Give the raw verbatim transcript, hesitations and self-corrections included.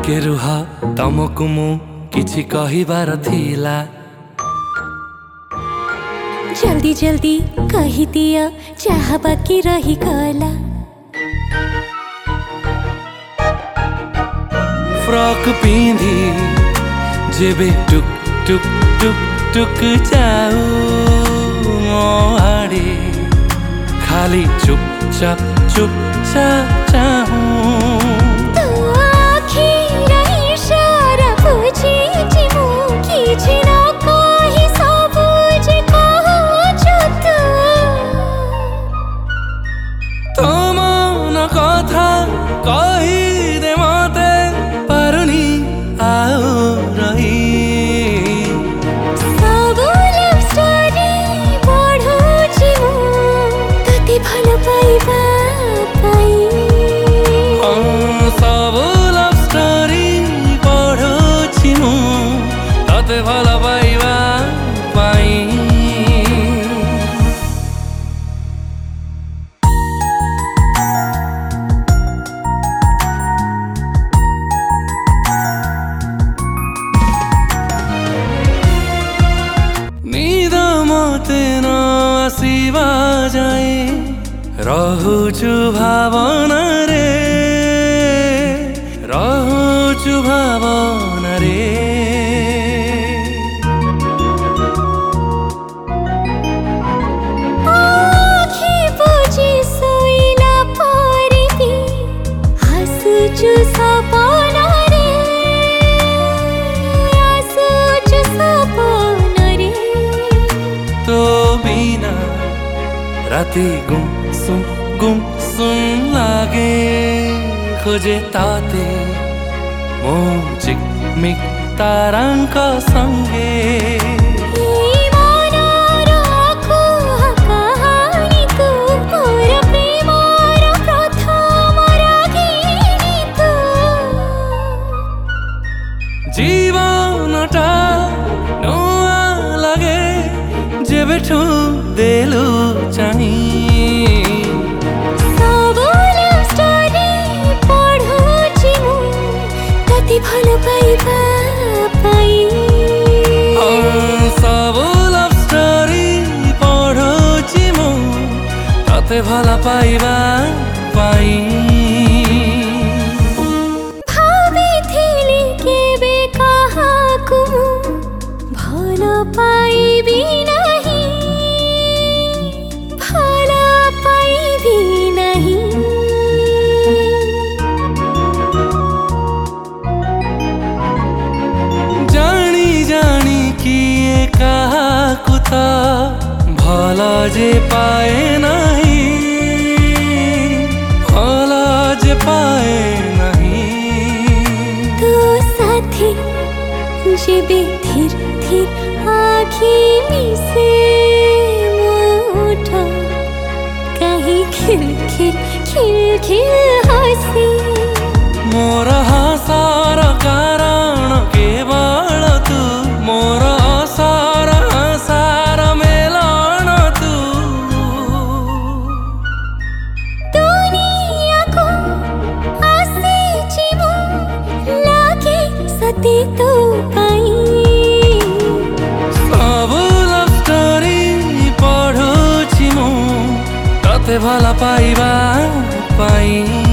टिके रुह तमकु मु किछि कहिबार थिला। जल्दी जल्दी कही दिया चाह बाकी रही गला। फ्रॉक पिंधी जेबे टुक टुक टुक टुक जाऊ मो आड़े खाली चुपचाप चुपचाप चाहूं। तो आखिर इशारा बुझी जिमु किछि न कहि सबु जे कहछु तू। तो मन कथा कहि दे मते पारुनी आओ रही। सबु लव स्टोरी पढुछि मु तते भल पाइबा पाई। सबु लव स्टोरी पढुछि मु तते भल पाइबा पाई। निद मते न आसिबा जाए रहुछु भावना रे रहुछु भावना रे। आँखी बुझी सोइला परे भी हसुछु सपना रे हसुछु सपना रे। तो बिना राति गुम सुम गुम सुम लागे खोजे ताते मो चिकमिक तारांक संगे। ई मनर अकुहा कहानी तू मोर प्रेमर प्रथम रागिनी तू। जीवनटा नुआ लागे जेबेठु देलु चाही। सबु लव स्टोरी पढुछि मु तते भल पाइबा पाई। सबु लव स्टोरी पढुछि मु तते भल पाइबा पाई। भाबिथिली केबे काहाकु मु भल पाइबि नाही भल पाइबि नाही। जानी जानी किए काहाकु त भल जे पाए नाही भल जे पाए नाही। तो साथी जेबे धीर धीर आँखी मिसे मोठ कहीं खिल खिल खिल खिल हसी। मोर हसार कारण केवल तू मोर असार हसार मेलन तू। दुनिया को आसीछि मु लागे सते तो पाई। सबु लव स्टोरी पढुछि मु तते भल पाइबा पाई।